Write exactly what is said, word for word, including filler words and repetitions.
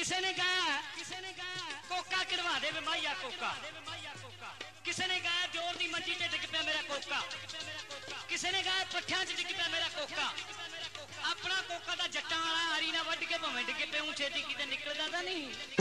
किसी ने गाया किसी ने गाया कोका कढ़वा दे माइया कोका, किसी ने गाया जोर दी मंजी च डिग पिया मेरा कोका, किसी ने गाया पट्ठियां च डिग पिया मेरा कोका। अपना कोका दा जट्टां वाला आरी ना वड्ड के भावें डिगे पे छेती किते निकलदा तां नहीं।